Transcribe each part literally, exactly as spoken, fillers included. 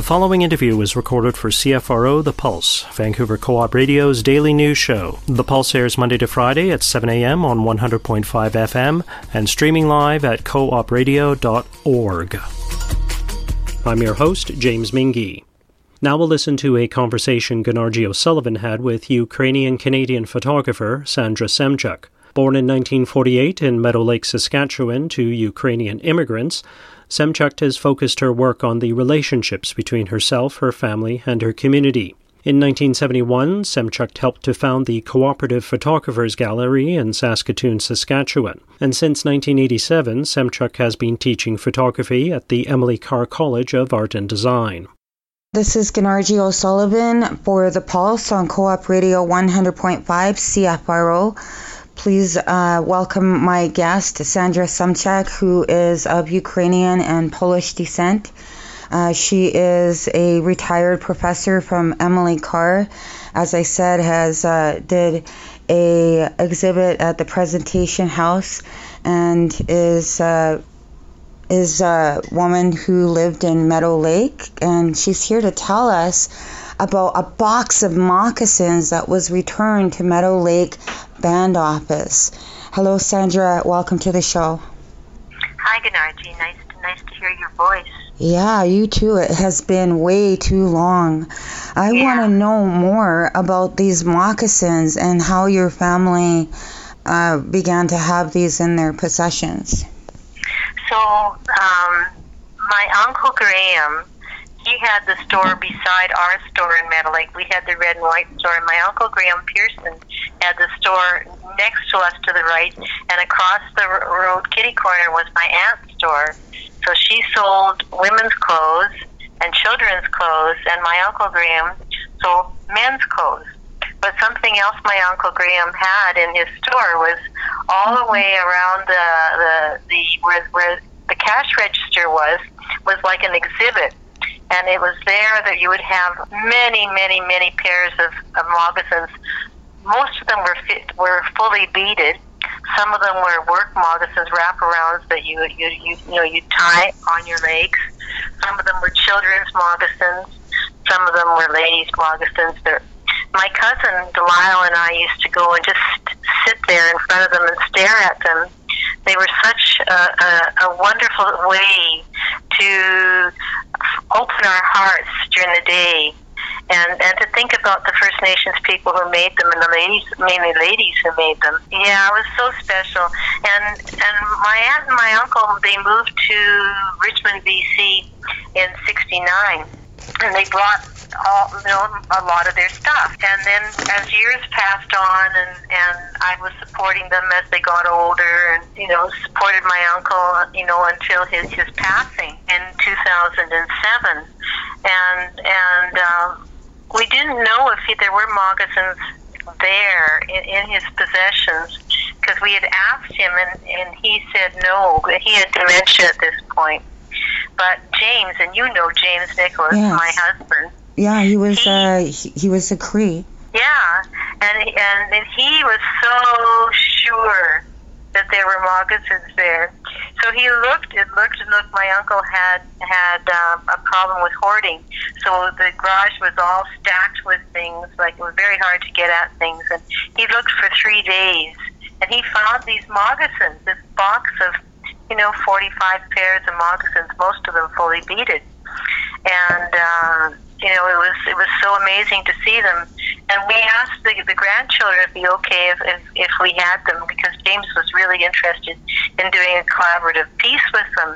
following interview was recorded for C F R O The Pulse, Vancouver Co-op Radio's daily news show. The Pulse airs Monday to Friday at seven a.m. on one hundred point five F M and streaming live at co op radio dot org. I'm your host, James Mingy. Now we'll listen to a conversation Gennady O'Sullivan had with Ukrainian-Canadian photographer Sandra Semchuk. Born in nineteen forty-eight in Meadow Lake, Saskatchewan, to Ukrainian immigrants, Semchuk has focused her work on the relationships between herself, her family, and her community. In nineteen seventy-one, Semchuk helped to found the Cooperative Photographers Gallery in Saskatoon, Saskatchewan. And since nineteen eighty-seven, Semchuk has been teaching photography at the Emily Carr College of Art and Design. This is Gennady O'Sullivan for The Pulse on Co-op Radio one hundred point five C F R O. Please uh, welcome my guest, Sandra Semchuk, who is of Ukrainian and Polish descent. Uh, she is a retired professor from Emily Carr. As I said, has uh, did a exhibit at the Presentation House and is uh, is a woman who lived in Meadow Lake, and she's here to tell us about a box of moccasins that was returned to Meadow Lake Band Office. Hello, Sandra. Welcome to the show. Hi, Gennady. Nice to, nice to hear your voice. Yeah, you too. It has been way too long. I yeah. want to know more about these moccasins and how your family uh, began to have these in their possessions. So, um, my Uncle Graham, he had the store beside our store in Meadow Lake. We had the red and white store, and my Uncle Graham Pearson had the store next to us to the right, and across the road, kitty corner, was my aunt's store. So she sold women's clothes and children's clothes, and my Uncle Graham sold men's clothes. But something else my Uncle Graham had in his store was all the way around the the, the where, where the cash register was, was like an exhibit. And it was there that you would have many, many, many pairs of, of moccasins. Most of them were fit, were fully beaded. Some of them were work moccasins, wraparounds that you you you you know you tie on your legs. Some of them were children's moccasins. Some of them were ladies' moccasins. They're, my cousin Delisle and I used to go and just sit there in front of them and stare at them. They were such a, a, a wonderful way to open our hearts during the day, and, and to think about the First Nations people who made them, and the ladies, mainly ladies who made them. Yeah, it was so special. And and my aunt and my uncle, they moved to Richmond, B C in sixty-nine, and they brought all, you know, a lot of their stuff. And then as years passed on, and, and I was supporting them as they got older, and, you know, supported my uncle, you know, until his, his passing in two thousand seven. And, and, um, we didn't know if he, there were moccasins there in, in his possessions, because we had asked him, and, and he said no. He had dementia at this point. But James, and you know James Nicholas, yes. my husband. Yeah, he was he, uh, he, he was a Cree. Yeah, and and he was so sure that there were moccasins there. So he looked and looked and looked. My uncle had had um, a problem with hoarding, so the garage was all stacked with things. Like, it was very hard to get at things. And he looked for three days, and he found these moccasins. This box of, you know, forty-five pairs of moccasins, most of them fully beaded, and. Uh, You know, it was it was so amazing to see them, and we asked the, the grandchildren if it'd be okay if, if if we had them, because James was really interested in doing a collaborative piece with them,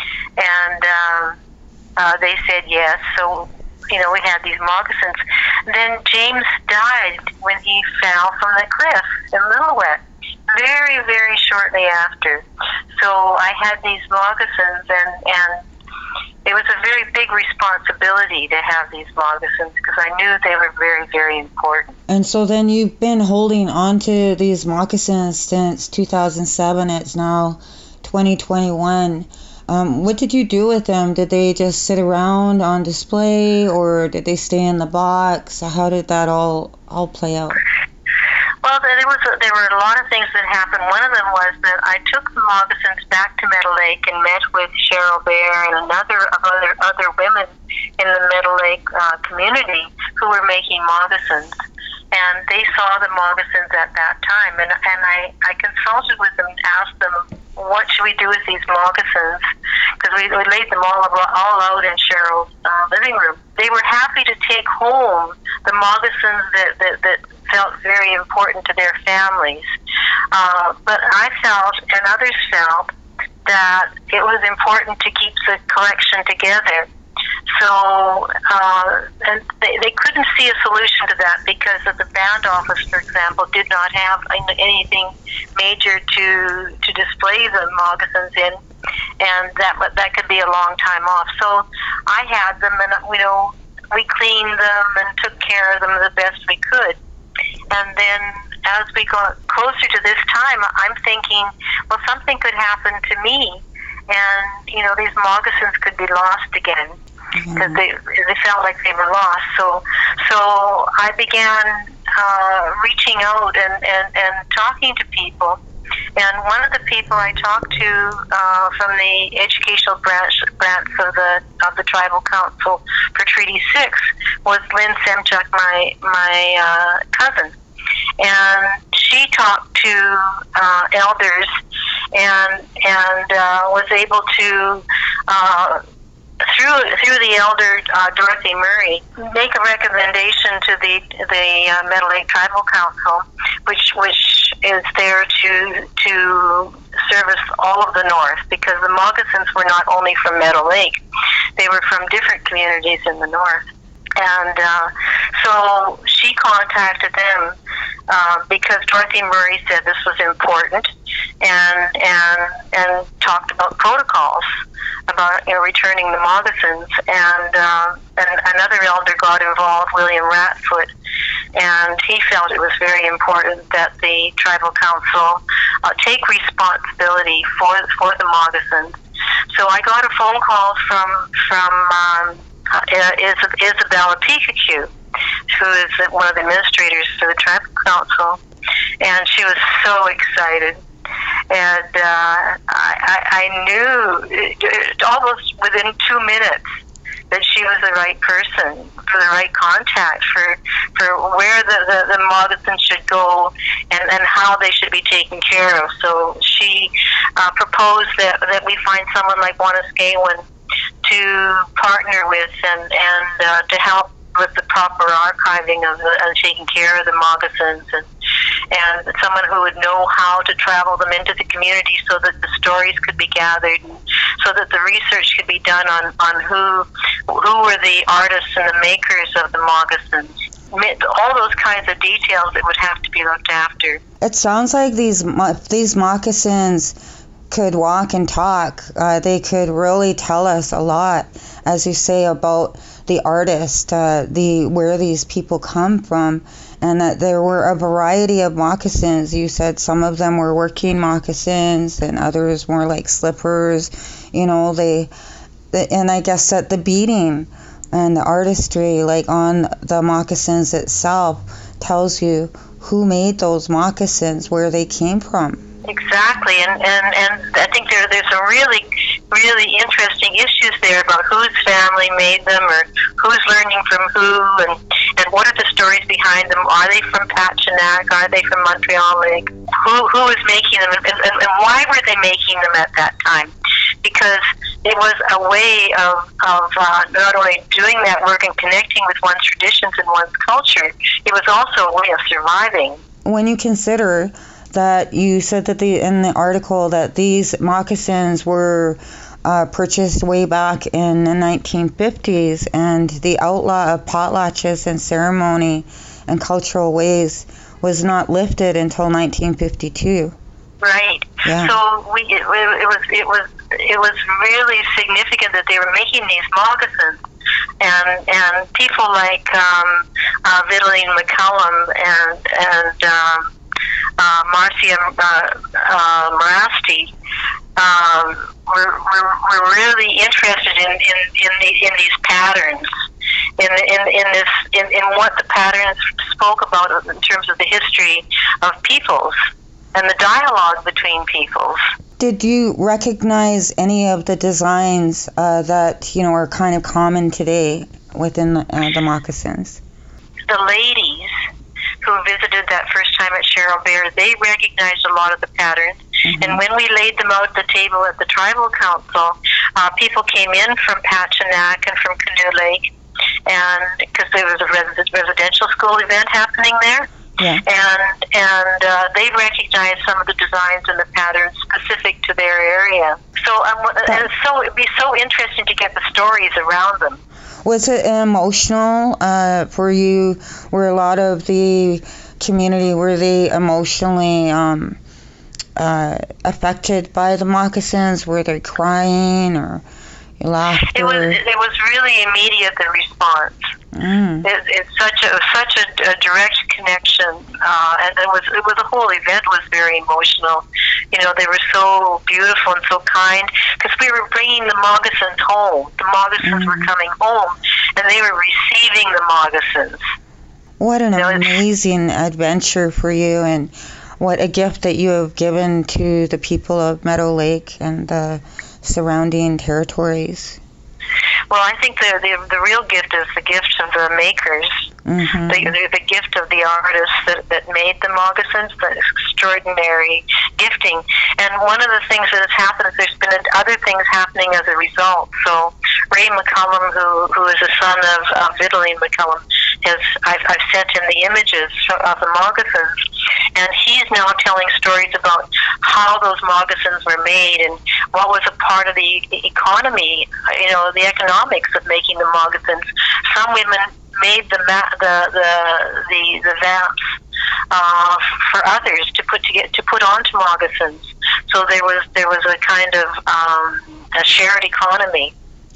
and um, uh, they said yes. So, you know, we had these moccasins. Then James died when he fell from the cliff in Lillooet, very very shortly after. So I had these moccasins, and and. It was a very big responsibility to have these moccasins, because I knew they were very, very important. And so then you've been holding on to these moccasins since two thousand seven. It's now twenty twenty-one. Um, what did you do with them? Did they just sit around on display, or did they stay in the box? How did that all all play out? Well, there was a, there were a lot of things that happened. One of them was that I took the moccasins back to Meadow Lake and met with Cheryl Bear and another of other other women in the Meadow Lake uh, community who were making moccasins. And they saw the moccasins at that time. And, and I, I consulted with them and asked them, what should we do with these moccasins? Because we, we laid them all, all out in Cheryl's uh, living room. They were happy to take home the moccasins that, that, that felt very important to their families. Uh, but I felt, and others felt, that it was important to keep the collection together. So, uh, and they, they couldn't see a solution to that because of the band office, for example, did not have anything major to to display the moccasins in, and that that could be a long time off. So I had them, and you know, we cleaned them and took care of them the best we could. And then as we got closer to this time, I'm thinking, well, something could happen to me, and you know, these moccasins could be lost again. Because they they felt like they were lost. So so I began uh, reaching out and, and, and talking to people. And one of the people I talked to uh, from the educational branch branch of the of the Tribal Council for Treaty Six was Lynn Semchuk, my my uh, cousin. And she talked to uh, elders and and uh, was able to uh, Through through the elder uh, Dorothy Murray, make a recommendation to the the uh, Meadow Lake Tribal Council, which which is there to to service all of the North, because the moccasins were not only from Meadow Lake, they were from different communities in the North, and uh, so she contacted them uh, because Dorothy Murray said this was important, and and and talked about protocols about, you know, returning the moccasins, and, uh, and another elder got involved, William Ratfoot, and he felt it was very important that the Tribal Council uh, take responsibility for for the moccasins. So I got a phone call from from um, uh, Isabella Pikachu, who is one of the administrators for the Tribal Council, and she was so excited. And uh, I, I knew almost within two minutes that she was the right person for the right contact for for where the, the, the moccasins should go and, and how they should be taken care of. So she uh, proposed that, that we find someone like Wanuskewin to partner with and, and uh, to help with the proper archiving of the, and taking care of the moccasins, and and someone who would know how to travel them into the community so that the stories could be gathered, and so that the research could be done on, on who who were the artists and the makers of the moccasins. All those kinds of details that would have to be looked after. It sounds like these these moccasins could walk and talk. Uh, they could really tell us a lot, as you say, about the artist, uh, the where these people come from, and that there were a variety of moccasins. You said some of them were working moccasins, and others more like slippers. You know, they, the, and I guess that the beading and the artistry, like on the moccasins itself, tells you who made those moccasins, where they came from. Exactly, and, and, and I think there there's some really, really interesting issues there about whose family made them, or who's learning from who, and, and what are the stories behind them. Are they from Pachinak? Are they from Montreal Lake? Who who is making them, and, and, and why were they making them at that time? Because it was a way of, of uh, not only doing that work and connecting with one's traditions and one's culture, it was also a way of surviving. When you consider that you said that the in the article that these moccasins were uh, purchased way back in the nineteen fifties, and the outlaw of potlatches and ceremony and cultural ways was not lifted until nineteen fifty-two. Right. Yeah. So we it, it was it was it was really significant that they were making these moccasins, and and people like um, uh, Vidaline McCullum and and um, Uh, Marcia uh, uh, Marasti um, were, were, were really interested in in, in, the, in these patterns, in in, in this in, in what the patterns spoke about in terms of the history of peoples and the dialogue between peoples. Did you recognize any of the designs uh, that, you know, are kind of common today within the, uh, the moccasins? The ladies who visited that first time at Cheryl Bear, they recognized a lot of the patterns. Mm-hmm. And when we laid them out at the table at the Tribal Council, uh, people came in from Pachinak and from Canoe Lake, and because there was a res- residential school event happening there. Yeah. And and uh, they recognized some of the designs and the patterns specific to their area. So um, and so it'd be so interesting to get the stories around them. Was it emotional uh, for you? Were a lot of the community, were they emotionally um, uh, affected by the moccasins? Were they crying or laughter? It was it was really immediate, the response. Mm. It, it's such a such a, a direct connection, uh, and it was it was the whole event was very emotional. You know, they were so beautiful and so kind because we were bringing the moccasins home. The moccasins mm. were coming home, and they were receiving the moccasins. What an you know, amazing adventure for you, and what a gift that you have given to the people of Meadow Lake and the surrounding territories. Well, I think the, the the real gift is the gift of the makers, mm-hmm. the, the the gift of the artists that, that made the moccasins, the extraordinary gifting. And one of the things that has happened is there's been other things happening as a result. So Ray McCullum, who who is a son of uh, Vidaline McCullum, has I've, I've sent him the images of the moccasins, and he's now telling stories about how those moccasins were made and what was a part of the economy, you know, the economics of making the moccasins. Some women made the ma- the the the, the vamps uh, for others to put to get to put onto moccasins. So there was there was a kind of um, a shared economy.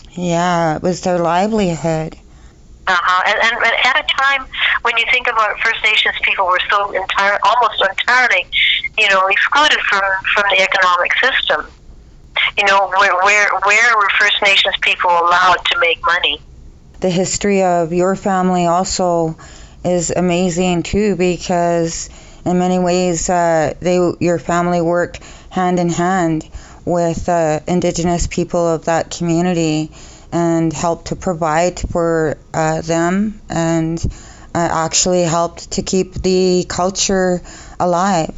Yeah, it was their livelihood. Uh-huh. And, and, and at a time when you think about First Nations people were so entire, almost entirely, you know, excluded from, from the economic system. You know, where, where where were First Nations people allowed to make money? The history of your family also is amazing too, because in many ways, uh, they your family worked hand in hand with uh, Indigenous people of that community and helped to provide for uh, them, and uh, actually helped to keep the culture alive.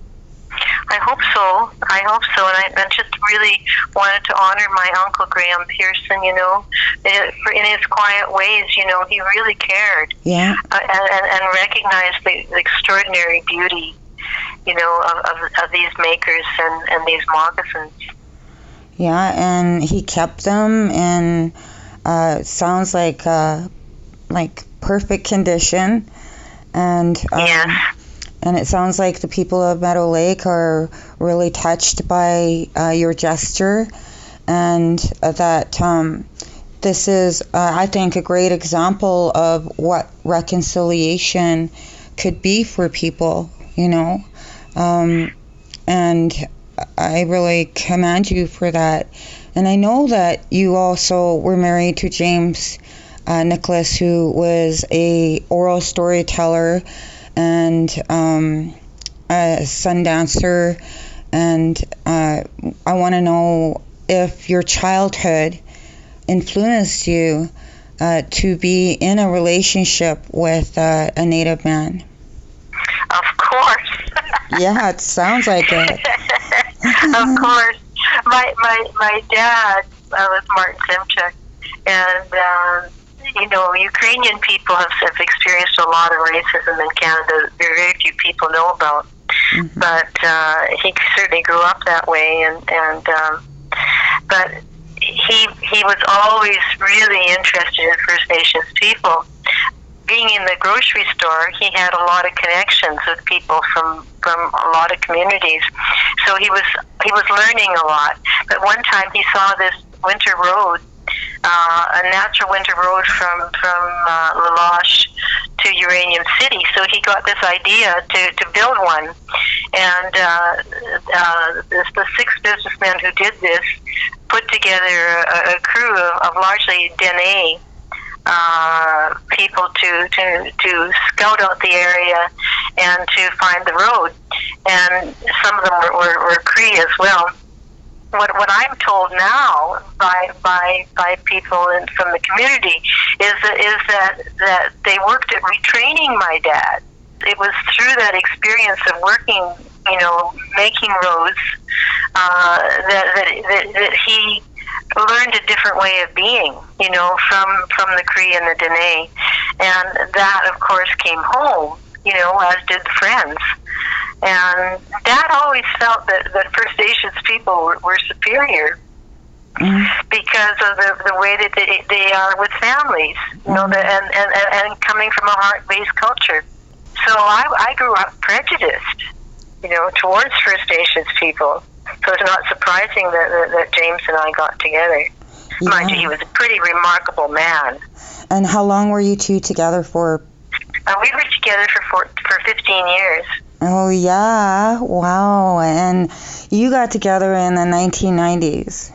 I hope so. I hope so. And I, I just really wanted to honor my Uncle Graham Pearson, you know, in, in his quiet ways, you know, he really cared. Yeah. Uh, and, and recognized the, the extraordinary beauty, you know, of, of, of these makers and, and these moccasins. Yeah, and he kept them in, uh, sounds like, uh, like perfect condition. And, um, yes. And it sounds like the people of Meadow Lake are really touched by uh, your gesture, and uh, that um, this is, uh, I think, a great example of what reconciliation could be for people, you know. Um, and I really commend you for that. And I know that you also were married to James uh, Nicholas, who was a oral storyteller and um, a sun dancer, and uh, I want to know if your childhood influenced you uh, to be in a relationship with uh, a Native man. Of course. Yeah, it sounds like it. Of course. My my my dad uh, was Martin Simchuk, and um, you know, Ukrainian people have, have experienced a lot of racism in Canada. Very, very few people know about. Mm-hmm. But uh, he certainly grew up that way, and and um, but he he was always really interested in First Nations people. Being in the grocery store, he had a lot of connections with people from from a lot of communities. So he was he was learning a lot. But one time he saw this winter road. Uh, a natural winter road from from uh, La Loche to Uranium City. So he got this idea to, to build one, and uh, uh, this, the six businessmen who did this put together a, a crew of, of largely Dene uh, people to, to to scout out the area and to find the road. And some of them were, were, were Cree as well. what what I'm told now by by by people in, from the community is that is that that they worked at retraining my dad. It was through that experience of working, you know, making roads, uh, that, that that that he learned a different way of being, you know, from from the Cree and the Dene, and that of course came home, you know, as did the friends. And Dad always felt that, that First Nations people were, were superior mm-hmm. because of the, the way that they, they are with families, you know, the, and, and, and coming from a heart-based culture. So I, I grew up prejudiced, you know, towards First Nations people. So it's not surprising that, that, that James and I got together. Yeah. Mind you, he was a pretty remarkable man. And how long were you two together for? Uh, we were together for, for for fifteen years. Oh, yeah. Wow. And you got together in the nineteen nineties.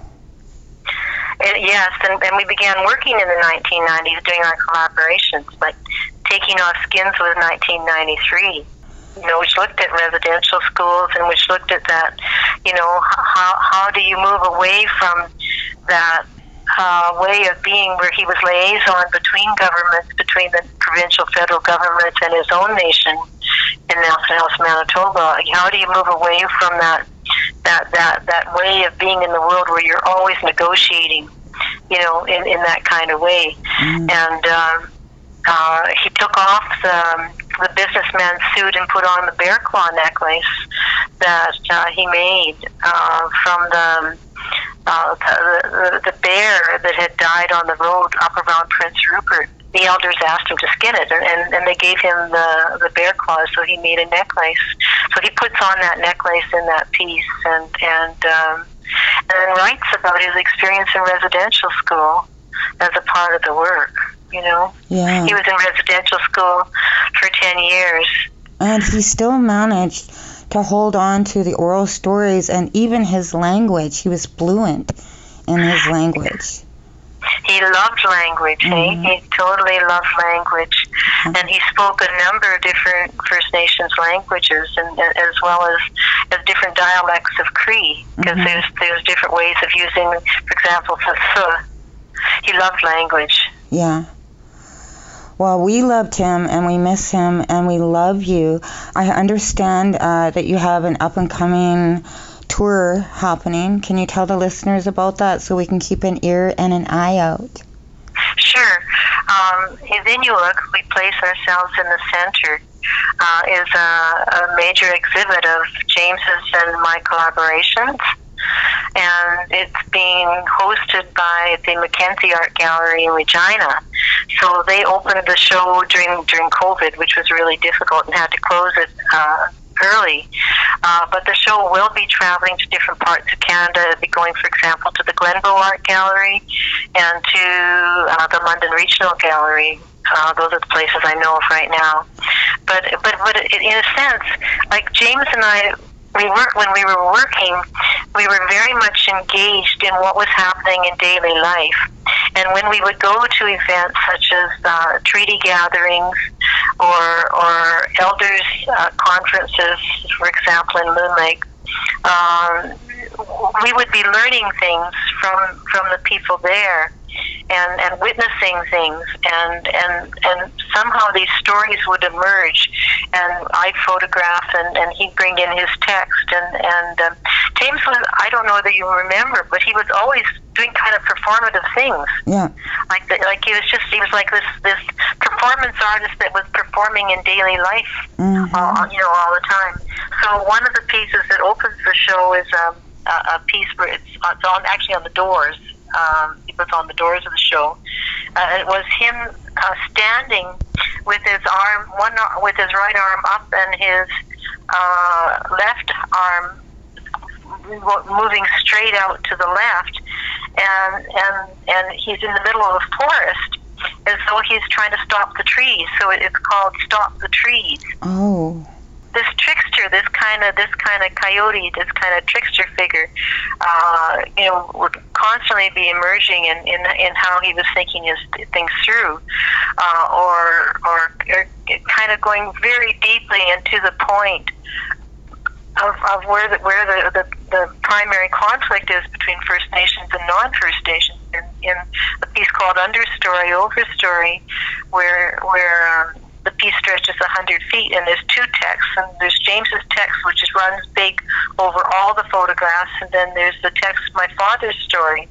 And, yes, and, and we began working in the nineteen nineties doing our collaborations, but Taking Off Skins was nineteen ninety-three, you know, which looked at residential schools and which looked at that, you know, how, how do you move away from that Uh, way of being where he was liaison between governments, between the provincial, federal governments and his own nation in Nelson House, Manitoba. How do you move away from that that that that way of being in the world where you're always negotiating, you know, in, in that kind of way? Mm. And um, uh, he took off the, the businessman's suit and put on the bear claw necklace that uh, he made uh, from the Uh, the, the, the bear that had died on the road up around Prince Rupert. The elders asked him to skin it, and, and they gave him the, the bear claws, so he made a necklace. So he puts on that necklace in that piece, and and, um, and then writes about his experience in residential school as a part of the work, you know. Yeah. He was in residential school for ten years. And he still managed to hold on to the oral stories and even his language. He was fluent in his language. He loved language. Mm-hmm. He, he totally loved language. Mm-hmm. And he spoke a number of different First Nations languages, and as well as, as different dialects of Cree, because mm-hmm. there's, there's different ways of using, for example, Tsuh. He loved language. Yeah. Well, we loved him, and we miss him, and we love you. I understand uh, that you have an up-and-coming tour happening. Can you tell the listeners about that so we can keep an ear and an eye out? Sure. Um, in Inuit, we place ourselves in the center. Uh, is a, a major exhibit of James's and my collaborations. And it's being hosted by the Mackenzie Art Gallery in Regina. So they opened the show during during COVID, which was really difficult, and had to close it uh, early. Uh, but the show will be traveling to different parts of Canada. It'll be going, for example, to the Glenbow Art Gallery and to uh, the London Regional Gallery. Uh, those are the places I know of right now. But but but in a sense, like James and I, we work when we were working, we were very much engaged in what was happening in daily life. And when we would go to events such as uh, treaty gatherings or or elders uh, conferences, for example, in Moon Lake, um, we would be learning things from from the people there. And, and witnessing things, and, and and somehow these stories would emerge, and I'd photograph, and, and he'd bring in his text, and and um, James was, I don't know that you remember, but he was always doing kind of performative things. Yeah. Like the, like he was just he was like this this performance artist that was performing in daily life, mm-hmm. all, you know, all the time. So one of the pieces that opens the show is um, a, a piece where it's, it's on actually on the doors. Um, it was on the doors of the show. Uh, it was him uh, standing with his arm, one with his right arm up and his uh, left arm moving straight out to the left, and and and he's in the middle of the forest, as though he's trying to stop the trees. So it, it's called "Stop the Trees." Oh. This trickster, this kind of this kind of coyote, this kind of trickster figure, uh, you know, would constantly be emerging in, in in how he was thinking his things through, uh, or, or or kind of going very deeply and to the point of, of where the where the, the the primary conflict is between First Nations and non-First Nations in, in a piece called Understory, Overstory, where where um, the piece stretches a hundred feet, and there's two texts, and there's James's text, which is runs big over all the photographs, and then there's the text, My Father's Story,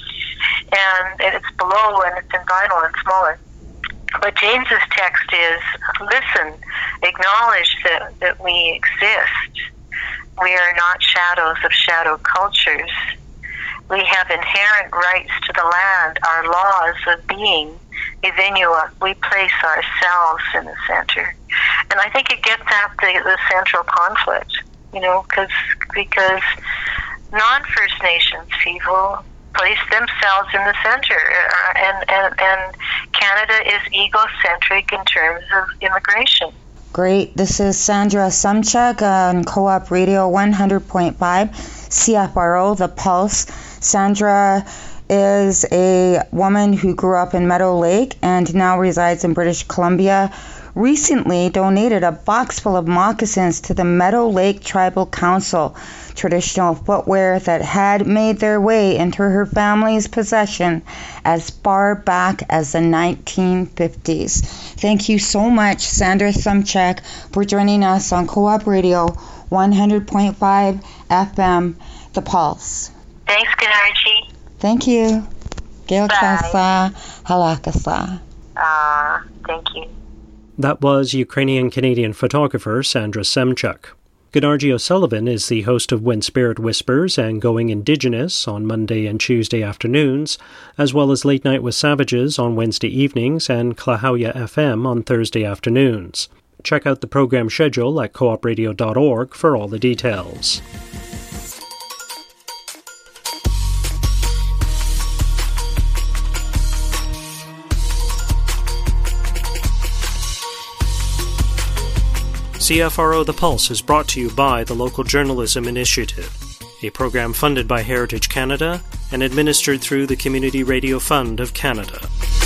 and, and it's below, and it's in vinyl and smaller. But James's text is, listen, acknowledge that, that we exist. We are not shadows of shadow cultures. We have inherent rights to the land, our laws of being. Evenua, we place ourselves in the center. And I think it gets at the, the central conflict, you know, cause, because non-First Nations people place themselves in the center, uh, and, and, and Canada is egocentric in terms of immigration. Great. This is Sandra Sumchuk on Co-op Radio one hundred point five, C F R O, The Pulse. Sandra is a woman who grew up in Meadow Lake and now resides in British Columbia. Recently donated a box full of moccasins to the Meadow Lake Tribal Council, traditional footwear that had made their way into her family's possession as far back as the nineteen fifties. Thank you so much, Sandra Sumchuk, for joining us on Co-op Radio one hundred point five F M, The Pulse. Thanks, Kenarji. Thank you. Geoksasa, halakasa. Ah, thank you. That was Ukrainian-Canadian photographer Sandra Semchuk. Gennady O'Sullivan is the host of When Spirit Whispers and Going Indigenous on Monday and Tuesday afternoons, as well as Late Night with Savages on Wednesday evenings and Klahowya F M on Thursday afternoons. Check out the program schedule at co op radio dot org for all the details. C F R O The Pulse is brought to you by the Local Journalism Initiative, a program funded by Heritage Canada and administered through the Community Radio Fund of Canada.